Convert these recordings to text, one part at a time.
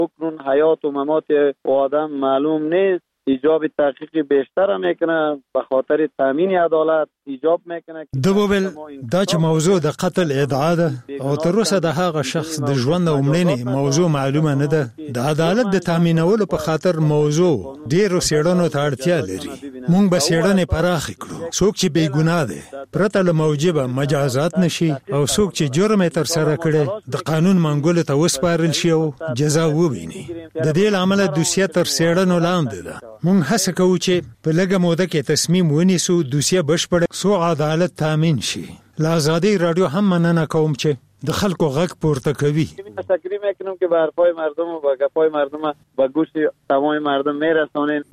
حکم حیات و ممات آدم معلوم نیست، ایجاب تحقیق بیشتر میکنه، به خاطر تامین عدالت ایجاب میکنه. دوبل دا چې موضوع د قتل ادعا ده او تر اوسه د هغه شخص د ژوند او مړینې موضوع معلومه نه ده. د عدالت د تامینولو په خاطر موضوع ډیرو څېړنو ته اړتیا لري. موږ به څېړنې پراخې کړو. څوک چې بې ګناه دی پرته له موجبه مجازات نشي، او څوک چې جرم یې ترسره کړی د قانون منګولو ته وسپارل شي او جزا وویني. د دې له امله دوسیه تر څېړنو لاندې ده. موږ هڅه کوو چې په لږه موده کې تصمیم ونیسو دوسیه بشپړه سو عدالت تامین شي. له آزادی رادیو هم مننه کوم چې د خلکو غږ پورته کوي. تشکر میکنم که به حرفای مردم و به گپای مردم به گوش تمام مردم میرسونین.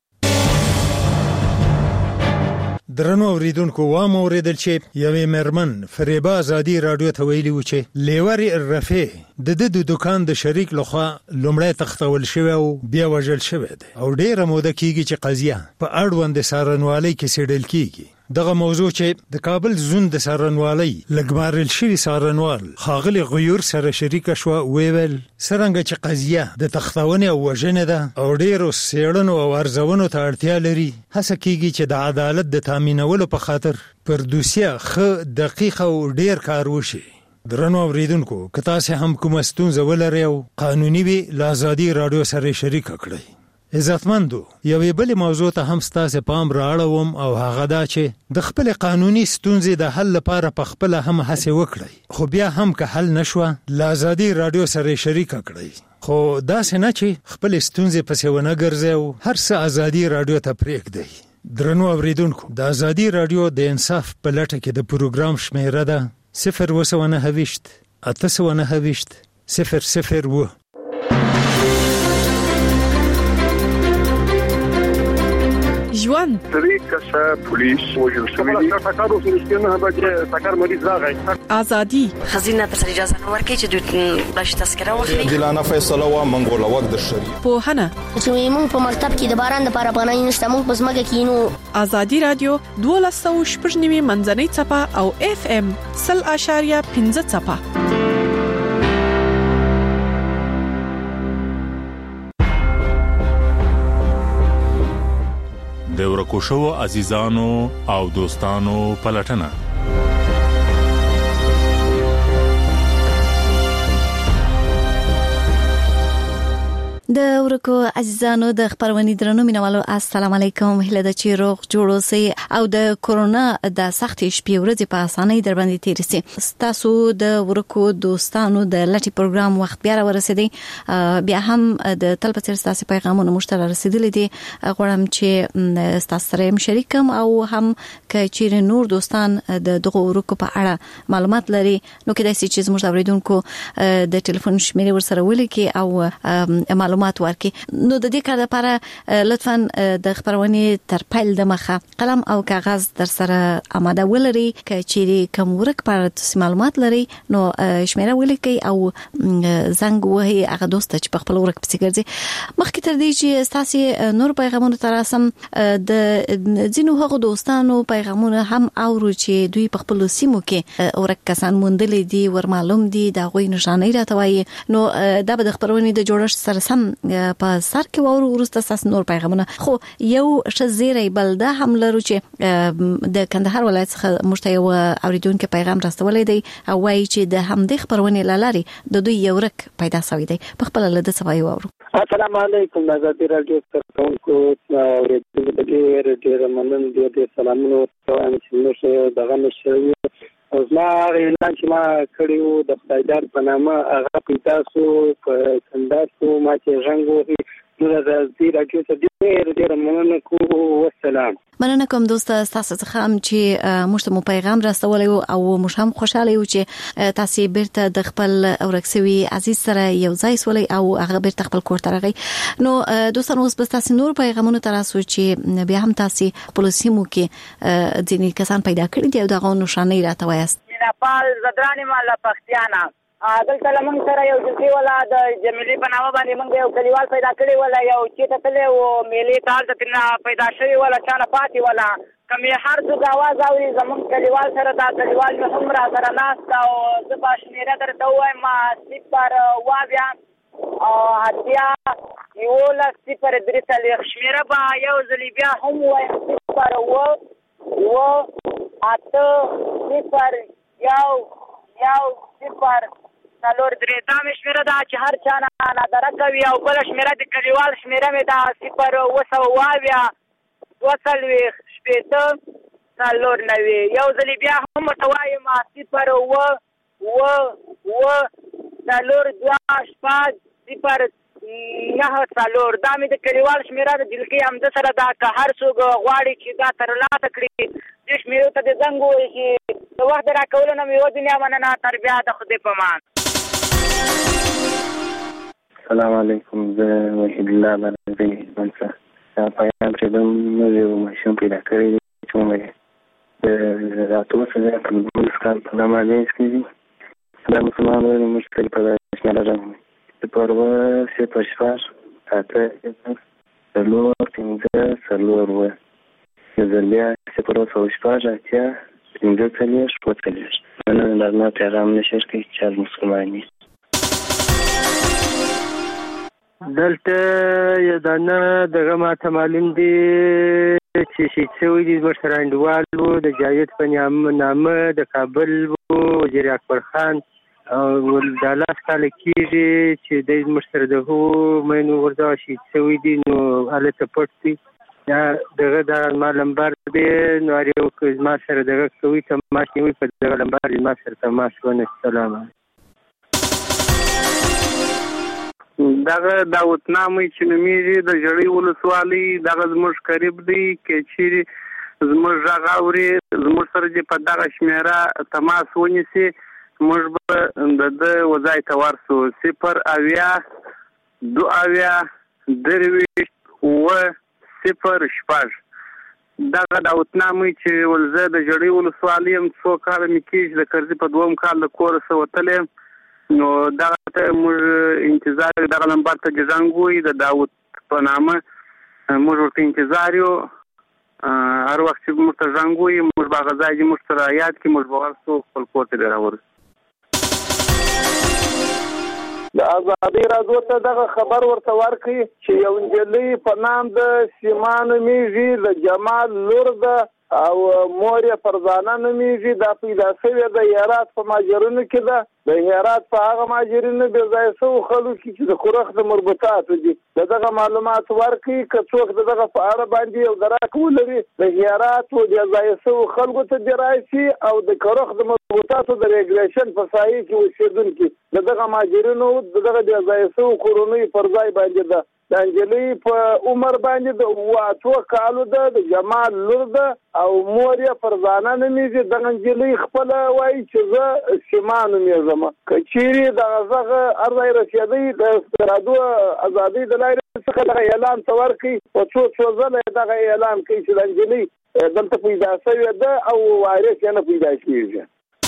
درنو اوریدونکو وام اوریدل چې یوې مرمن فریبا آزادی رادیو ته ویلي و چې لیوري رفیع د دکان د شریک لخوا لومړی تختول شوی او بیا وژل شوی دی او ډیره موده کیږي چې قضیه په اړوند څارنوالۍ کې څېړل کیږي. دغه موضوع چې د کابل زون د څارنوالۍ لګمارل شوی څارنوال ښاغلي غیور سره شریکه شوه، ویل څرنګه چې قضیه د تختونې او وژنې ده او ډیرو څېړنو او ارزونو ته اړتیا لري، هڅه کیږي چې د عدالت د تامینولو په خاطر پر دوسیه ښه دقیق او ډیر کار وشي. درنو اوریدونکو که تاسې هم کومه ستونزه ولرئ او قانوني وي له آزادي راډیو سره شریکه کړئ. عزتمندو یوې بلې موضوع ته هم ستاسې پام رااړوم او هغه دا چې د خپل قانوني ستونزې د حل لپاره په خپله هم هڅې وکړئ، خو بیا هم که حل نشوه له آزادي راډیو سره شریکه کړئ. خو داسې نه چې خپل ستونزې پسې ونه ګرځئ او هر څه آزادي راډیو ته پرېږدئ. درنو اوریدونکو د آزادي راډیو د انصاف په لټه کې د پروګرام شمیره ده 029 829 002. ژوند طریقه پولیس وجل شوی تاکارو فلسطینه به تاکار مریض راغی. ازادي خزینه تر اجازه نه ورکړي چې دوی باش تذکره واخلي. دلانه فیصله و منګول وخت د شری په هنه چې موږ په مکتب کې د باران د لپاره پناه نشته، موږ په ځمکه کې نو. آزادي رادیو 1290 منځنۍ چپه او FM 0.5 چپه. د ورکوشو عزیزانو او دوستانو پلټنه. د ورکو عزیزانو د خبرونې درنو مینوالو السلام علیکم. هله د چی روغ جوړ اوسئ او د کورونا د سخت شپې ورځې په اسانۍ در باندې تیر شي. تاسو د ورکو دوستانو د لټي پروګرام وخت بیا ورسېدي، بیا هم د تلپاتې تاسو پیغامونه مشترک رسیدلې دي. غواړم چې تاسو سره شریکم او هم چې نور دوستان د دغه ورکو په اړه معلومات لري نو کېدای شي چې زموږ اوریدونکو د ټلیفون شمیرې ورسره ولیکي او معلومات ورکي. نو د دې کار لپاره لطفاً د خبرونې تر پیل د مخه قلم او کاغذ در سره آماده ولري که چې کوم ورک پر تاسو معلومات لري نو شمیره ولیکي او زنګ وهي هغه دوست چې په خپل ورک پسې ګرځي. مخکې تر دې چې تاسو نور پیغامونه تراسم د ځینو هغو دوستانو پیغامونه هم اورو چې دوی په خپل سیمو کې ورک کسان موندلې دي، ور معلوم دي، دا غوي نشانه راټوي. نو دا به د خبرونې د جوړښت سره سم په سر کې وورو ورسته ساس نور پیغامونه. خو یو شزيري بلده هم لرو چې د کندهار ولایت څخه مشته یو اوریدونکو پیغام راستولې دی او وايي چې د همدې خبرونه لاري د دوی یو رک پیدا شوی دی. په خپل له د سوي وورو. السلام علیکم آزادي رادیو ستاسو اوریدونکو ډېر مننه دي. سلامونه وایم چې موږ دغه نشوي او زما اعلان چې ما کړیو د خدایدار په نامه هغه پیدا سو په کندهار ما چې ژوند وهي نو د دې راډیو ته ډېر مننه کوم. والسلام. مننه کوم دوست تاسو څخه هم چې موږ پیغام راستولی او موږ هم خوشاله یو چې تاسو بیرته د خپل اورکسوي عزیز سره یو ځای سولې او هغه بیرته خپل کور ته راغی. نو دوستانو اوس بس تاسو نور پیغامونه تراسو چې بیا هم تاسو خپل سیمو کې ځینې کسان پیدا کړي دي او دغه نشانه راټوياست. نپال زدرانی مالا پختیانا دلته لمن سره یو جزي ولا د جمیلی په نامه باندې موږ یو کلیوال پیدا کړی ولا یو چې ته تلې او میلې تال ته پیدا شوی ولا چانه پاتې ولا کمه هر څه आवाज اوري زمون کلیوال سره دا کلیوال مې هم را سره ناست او زه باشنیره درته وایم ما سپار وابیا اتیا 11:03 شمیره به یو ځلې بیا هم وایم 0 څلور درې دا مې شمیره ده چې هر چا نه نادره کوي او بله شمیره د کلیوال شمیره مې ده 0 240 څلور 90 یو ځلې بیا هم ورته وایم 0 څلور دا مې د کلیوال شمیره د دلکې همده سره ده که هر څوک غواړي چې دا ترلاسه کړي دې شمیرو ته د زنګ ووایي چې د وخت د راکولو نه مې یوه دنیا مننه تر بیا د خدای په امان. السلام علیکم زه وحید الله بارزی منصر دا پیغام چې کوم یو ماشوم پیدا کړی دی چې موږ د راتلو څخه په لومړي کال په نامه لیست کړي دا مسلمانانو موږ ته په شمال راغلي د پروا سه پښواش اته څلور پنځه څلور و زلیا سه پروا پښواش اته پنځه څلور شپږ نن دا پیغام نشر کوي چې مسلمانانی دلته یدانه دغه ماته معلوم دي چې شهید شوي دي زموږ سره انډیوال وو د جاوید په نامه د کابل وو وزیر اکبر خان او دا لاس کاله کېږي چې دی زموږ سره د هغو مینو غورځاو شهید شوي دي نو هلته پټ دي یا دغه دا ما لمبر دی نو هر یو که زما سره دغه کوي تماس نیوي په دغه لمبر زما سره تماس ونه سلام دغه داوتنامه چې نومیږي د ژړۍ ولسوالۍ دغه زموږ قریب دی که چیرې زموږ غږ اوري زموږ سره چې په دغه شمیره تماس ونیسي موږ به د ده وځای ته ورسو 0 دغه داوتنامه چې ولزه د ژړۍ ولسوالۍ یم څو کاله مې کېږي د کرزي په 2 کال د کوره څه وتلی نو دغه ته موږ انتظار دغه نمبر ته زنګ ووایي د داود په نامه موږ ورته انتظار یو هر وخت چې موږ ته زنګ ووایي موږ به هغه ځای چې موږ سره یاد کړي موږ به ورسو خپل کور ته به راورسو. د ازادۍ راډیو ته دغه خبر ورته ورکړي چې یو نجلۍ په نام د سیما نومیږي د جمال لور ده او مور یې فرزانه نومیږي دا پیدا شوې د هرات په ماجرونو کې ده د هرات په هغه ماجرونو بې ځایه شوو خلکو کې چې د خورخ د مربوطاتو دي د دغه معلومات ورکړي که څوک د دغه په اړه باندې یو دراک ولري د هرات و بې ځایه شوو خلکو ته دې راشي او د خورخ د مربوطاتو د ریګولیشن په سایه کې اوسېدونکي د دغه ماجرونو د دغه بې ځایه شوو کورنیو پر ځای باندې ده د انجلۍ په عمر باندې د 8 کالو ده د جمال لور ده او مور یې فرزانه نومیږي دغه نجلۍ خپله وایي چې زه سیما نومیږم که چیرې دغه غږ هر ځای رسېدی د راډیو ازادۍ د لارې څخه دغه اعلان ته ورکړي په څو ځله دغه اعلان کوي چې د نجلۍ دلته پیدا شوې ده او وارث یې نه پیدا کېږي.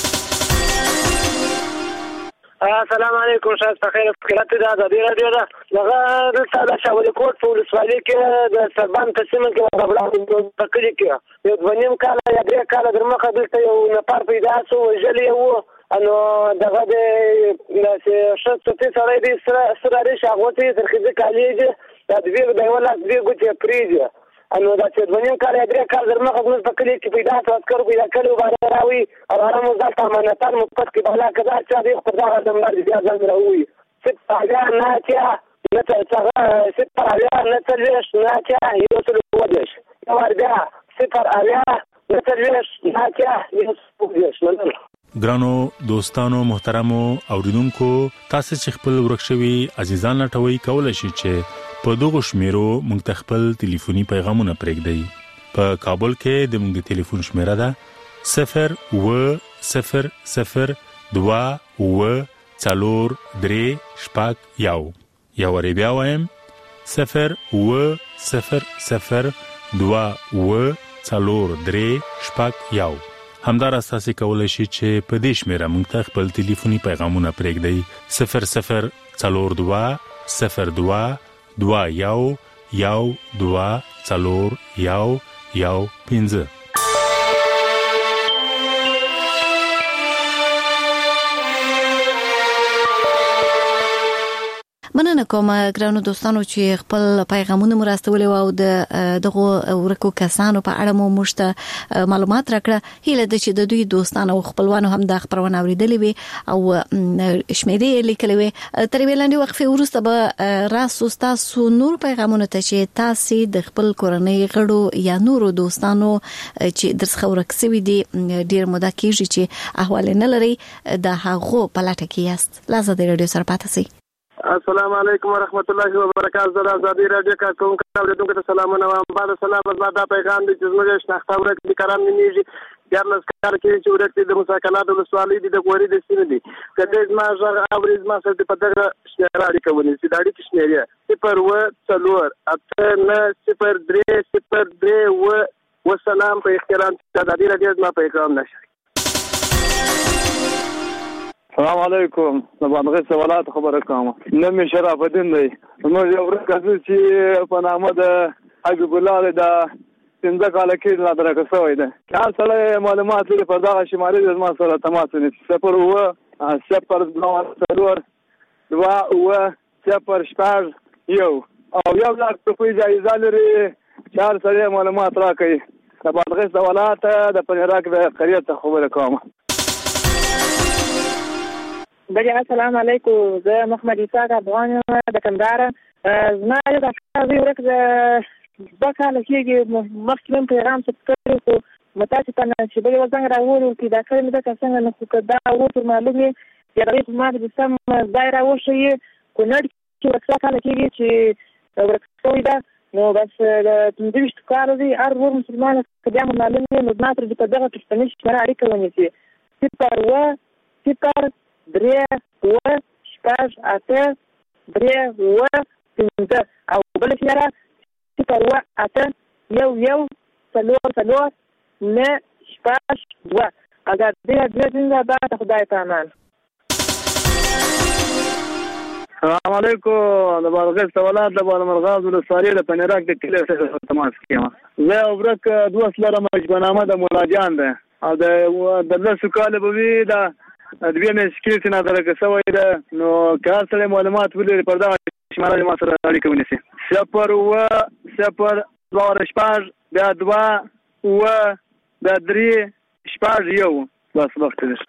السلام علیکم شاید په خیر فکرات د ازادۍ راډیو ده دغه دلته د شاولي کوټ په ولسوالۍ کې د سربان په سیمه کې د په کلي کې یو 2 کاله یا 3 کاله در مخه دلته یو نفر پیدا شو وژلی یې وو نو دغه د شخصي سړی دی سره ریش هغوته یې ترخیزي کالي دي دا د یوه لاس 2 ګوتې پرېږدي نو دا چې 2 کاله یا 3 کاله در مخه زموږ په کلي کې پیدا شو عسکرو پیدا کړي و باندې راوي او هغه مو دلته امانتان مو پټ کړي بالا که دا چا دی خو دغه نمبر بیا ځان راووي 0 ګرانو دوستانو محترمو اوریدونکو تاسو چې خپل ورکشوي عزیزان لټوي کولای شئ چې په دغه شمیرو موږ خپل ټلیفوني پیغامونه پرېږدئ په کابل کې د موږ ټلیفون شمیره ده 0 یا ور بیا وایم 0 همدار اساسي کولای شي چې په دې شمیره موږ ته خپل ټلیفوني پیغامونه پرېږدئ 00222 15 مننه کوم ګرانو دوستانو چې خپل پیغامونه مرستولې او دغه ورکو کسانو په اړه مو مشته معلومات راکړه. هیله ده چې د دوی دوستانو او خپلوانو هم د خبرونه اوریدلې وي او شمیرې لیکلې وي. تر ویلاندې وقفه وروسته به راسو تاسو نور پیغامونه ته چې تاسو د خپل کورنۍ غړو یا نورو دوستانو چې درڅخه ورکسوي دي ډیر موده کېږي چې احوال نه لري د هغو په لټه کې یاست. لازم د رادیو سره پاتې شئ. السلام علیکم ورحمت الله وبرکاته. د ازادي رادیو کارکون اوریدونکو ته سلامونه وایم. بعد سلام از دا پیغام دي چې موږ شناخته ورکړي کرام نیږي یارلس کار کې چې ورکړي د مساکنات ولسوالۍ دي د غوري د سینې دي. کله ما ژغ اورز ما سره په دغه شمیرې کوي چې داړي کې شمیرې 0 و 4 اته نه 0 3 0 3 و سلام په احترام د ازادي رادیو ما پیغام نشي. السلام علیکم. د باندې سوالات خبره کوم. نوم شرف الدین دی. نو یو ورکه چې په نامه د حبیب الله د 15 کال کې لا درکه شوی دی. هر سره معلومات لري په دغه شمارې د ما سره تماس ونیسي. 0 و 0 2 و 0 شپږ یو او یو لاک په جایزه لري چې هر سره معلومات راکړي. د باندې سوالات د پنیراک د قریه ته خبره کوم. بله السلام علیکم. زه محمد اسحاق افغان د کندهار. زما یو د ورک د کال کېږي مخکې پیغام څه کړی متاسف نه چې بل وزنګ راوړو چې دا کړم د څنګه نه خو دا و معلومه چې د ما د سم دایره وشي کونړ چې ورک کال کېږي چې ورکوي دا نو بس د دوی کار دی هر ور مسلمان کډه معلومه نو ماتر د دغه پښتني شماره اړیکه ونیسي. 0 و 0 3 و شپږ اته 3 و 5 او بل شماره 0 و اته یو څلور نه شپږ و. اگر دې زنده باد خدای پامان. السلام علیکم. د باندې سوالات د باندې مرغاز ولسوالۍ د پنیراک د کلی سره تماس کیم. زه ورک دوه سره مجبنامه د مولاجان ده او د لاسو کال به وی دا د بیا مې سکیل نه درکه شوی ده. نو کار سره معلومات ولري پر دا شماره ما سره اړیکه ونیسي. 0 و 0 2 شپږ بیا 2 و بیا 3 شپږ یو بس وخت دی.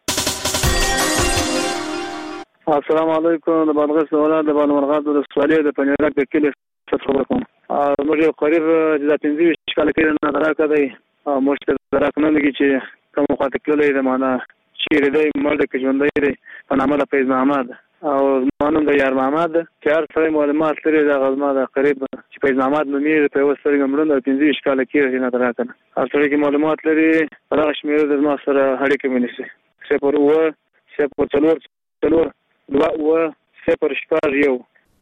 السلام علیکم. د باندې سوالات د باندې مرغاز ولسوالۍ د پنیراک د کلی څخه خبر کوم. موږ قریب د 15 کال کې نه درکه دی او موږ درکه نه لګی چې کوم خاطر کولای د معنا چې د مرده کې ژوندۍ دی په نامه د فیض محمد او مانوم د یار محمد چې هر څه معلومات لري د غزما د قریب چې فیض محمد نومې په وسره ګمړو د 15 کال کې نه درکه هر څه کې معلومات لري هغه شمیره د ما سره اړیکه ونیسي. 0 و 0 4 2 و 0 شپږ یو.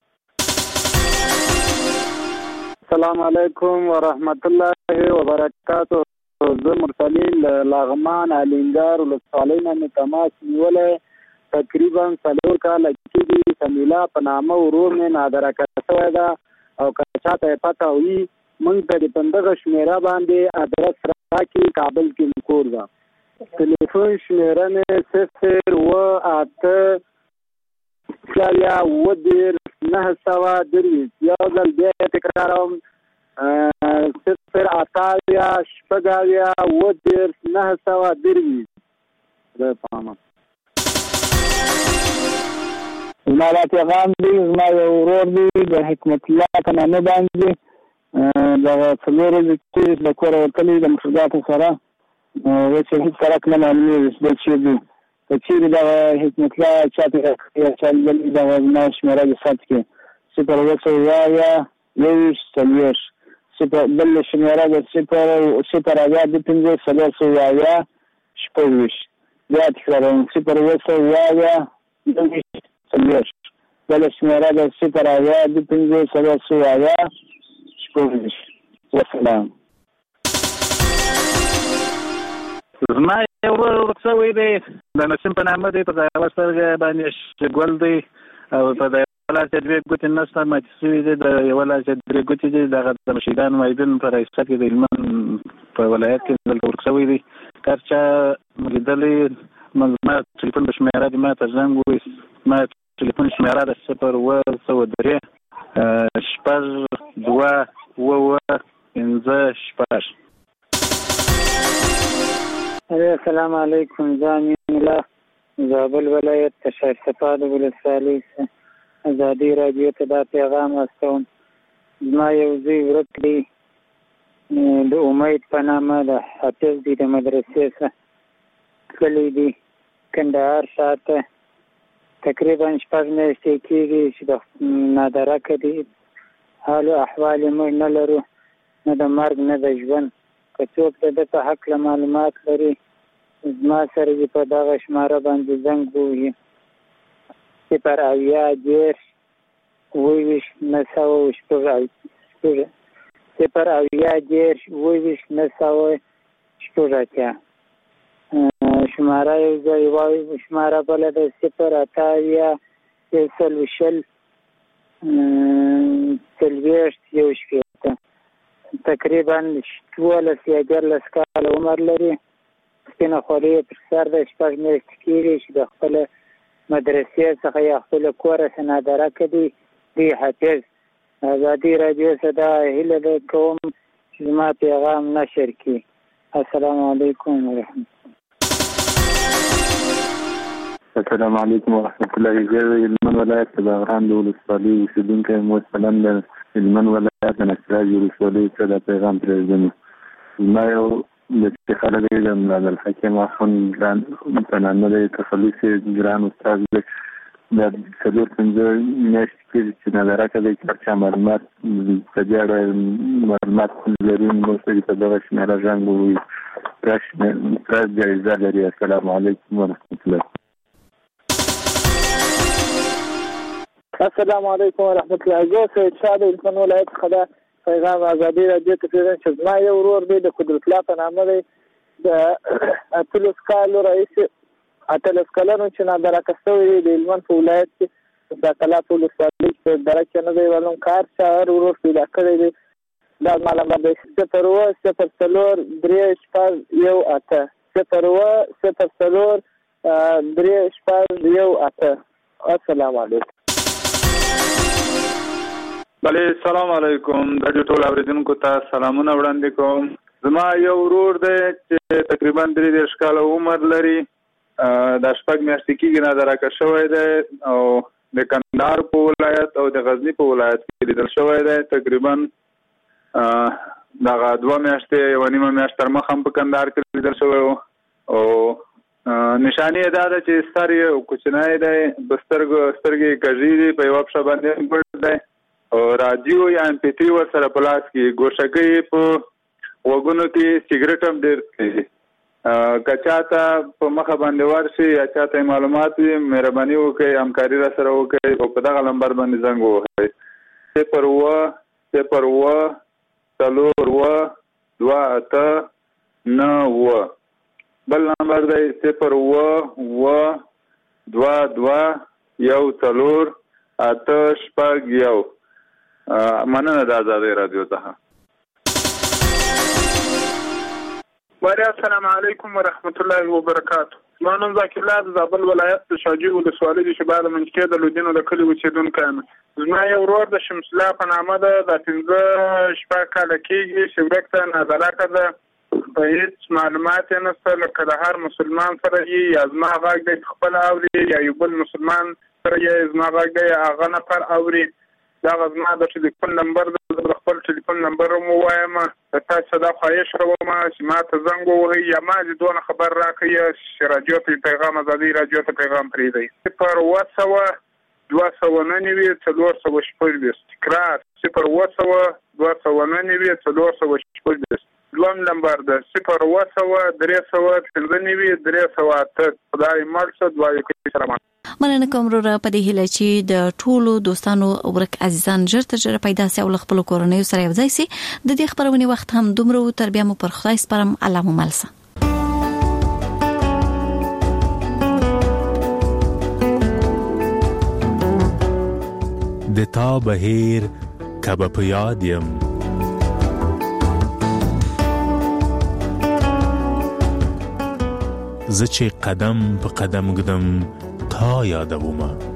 السلام علیکم ورحمت الله وبرکاته. زه مرسلین لغمان الینګار ولسوالۍ نه تماس نیولې. تقریبا 4 کال کېږي. سمیلا په نامه ورور مې نادرکه شوی ده او که چاته پته وي موږ ته د پندغه شمیره باندې ادرس راکړي. کابل کې کور ده. ټلیفون شمیره مې 0 و 8 یا و 9 یو ځل بیا تکراروم 0 8 شپږ و 9 د پامه. زما را پیغام دی. زما یو ورور دی د حکمت الله په نامه باندې دغه څلور ورځې چې د کور وتلی د مفرداتو سره چې هېڅ سرک نه معلومېږي چې څه دي. که چیرې دغه حکمت الله چاته چالي دغه زما شمېره د ثبت کړي 0 و 4 0 بل شمېره د 0 اویا 2 4 شپږ بیا تکراروم 0 و 4 2 4 بل شمېره د 0 اویا 2 4 شپږ. وسلام. زما یو ورکسوی دی د نسیم په نامه دی. په یوه سترګه باندې ګل دی او په د یوه لاس یې 2 ګوتې نسته ماتې شوي دي. د یوه لاس یې 3 ګوتې دي. دغه د مشیدان مایدون په رئیسه کې د هلمند په ولایت کې دلته ورکسوی دی. که چا لیدلی ما ټلیفون په شمېره دي ما ته زنګ ووایي ما ټلیفون شمیره ده 0 شپږ 2 5 السلام علیکم. زامین الله زابل ولایت تشایف صفاد ولسوالی ازادي رادیو ته دا پیغام واستوم. ما یو زوی ورک دی د امید په نامه د حافظ دی د مدرسې څخه کلی دی کندهار شاته تقریبا 6 میاشتې کېږي چې د نادرکه دی حال او احوال موږ نه لرو نه د مرګ نه د ژوند. که څوک د ده په هکله معلومات لري زما سره دې په دغه شماره باندې زنګ ووهي 0 شماره یو ځای وایي شماره بله ده 0 تقریبا 12 کاله عمر لري. سپینه خولۍ یې پر سر ده 6 میاشتې کېږي چې د خپله مدرسې څخه یا خپله کوره څخه نادرکه دی حافظ. ازادي رادیو څخه دا هیله ده کوم چې زما پیغام نشر کړي. السلام علیکم ورحمت السلام علیکم ورحمت الله. زه هلمند ولایت د بغران د ولسوالۍ اوسېدونکی یم. مثلا د هلمند ولایت د نسراج ولسوالۍ څخه دا پیغام پرېږدم. زما یو د خلک د عبدالحکیم اخوند ګران په نامه دی تخلص یې ګران استاد دی. دا 4-5 میاشتې کېږي چې نادرکه دی. که چا معلومات په دې اړه معلومات لري نو سړي په دغه شمېره زنګ ووهي. پراس جایزه لري. السلام علیکم ورحمت الله. السلام علیکم ورحمت الله. زه سید شاه د هلمند ولایت څخه دا پیغام ازادي رادیو ته پرېږدم چې زما یو ورور دی د قدرت الله په نامه دی د 18 کالو راهیسې 18 کلنو چې نادرکه شوی دی د هلمند په ولایت کې د کلا په ولسوالۍ کې په درک کې نه دی معلوم کار شهر ورور پیدا کړی دی. دا معلومات دی 0 السلام علیکم. بله سلام علیکم. د ټول اوریدونکو ته سلامونه وړاندې کوم. زما یو ورور دی چې تقریبا 3 کاله عمر لري. د 6 میاشتې کېږي نادرکه شوی دی او د کندهار په ولایت او د غزني په ولایت کې لیدل شوی دی. تقریبا دغه 2 میاشتې 1.5 میاشت تر مخه هم په کندهار کې لیدل شوی و او نشانې یې دا ده چې سر یې کوچنی دی، سترګې کږې دي، په یوه پښه باندې ګوډ دی او راډیو یا MP3 ورسره په لاس کې، ګوشکۍ په غوږونو کې، سګرټ هم ډېر څښي. که چاته په مخه باندې ورشي یا چاته معلومات وي مهرباني وکړئ همکاري را سره وکړئ او په دغه نمبر باندې زنګ ووهئ 0-0-0-2-8-9. بل نمبر دی 0-2-2-1-4-8-6. مننه د آزادۍ رادیو څخه. السلام علیکم ورحمت الله وبرکاتو. زما نوم ذاکر الله د زابل ولایت د شاجوی ولسوالۍ د شبال منځکۍ د لودینو د کلي اوسېدونکی یم. زما یو ورور د شمس الله په نامه ده، د 15 کاله کېږي چې ورک ته نادرکه ده، په هېڅ معلومات یې نشته، لکه د هر مسلمان سره یې یا زما غږ دی خپله اوري یا یو بل مسلمان سره یې زما غږ دی هغه نفر اوري. دغه زما د ټلیفون نمبر د خپل ټلیفون نمبر هم ووایم، د تاسو دا خواهش کوم چې ما ته زنګ ووهئ یا ما دې دونه خبر راکړئ چې راډیو ته پیغام آزادۍ راډیو ته پیغام پرېږدئ 0-2-2-416. تکرار 0-2-2-416. دوم نمبر ده 0-2-3-5-308. خدای مل شه. دعا وکړئ. سلام. مننه کوم وروره په دې هیله چې د ټولو دوستانو ورک عزیزان ژر تر ژره پیدا سي او خپل کورنۍ سره یو ځای سي. د دې خبرونه وخت هم دومره تر بیا مو پر خدای سپارم. الله مو مل شه. د تا بهیر کبه په یاد یم زه چې قدم په قدم ګدم تا یادومه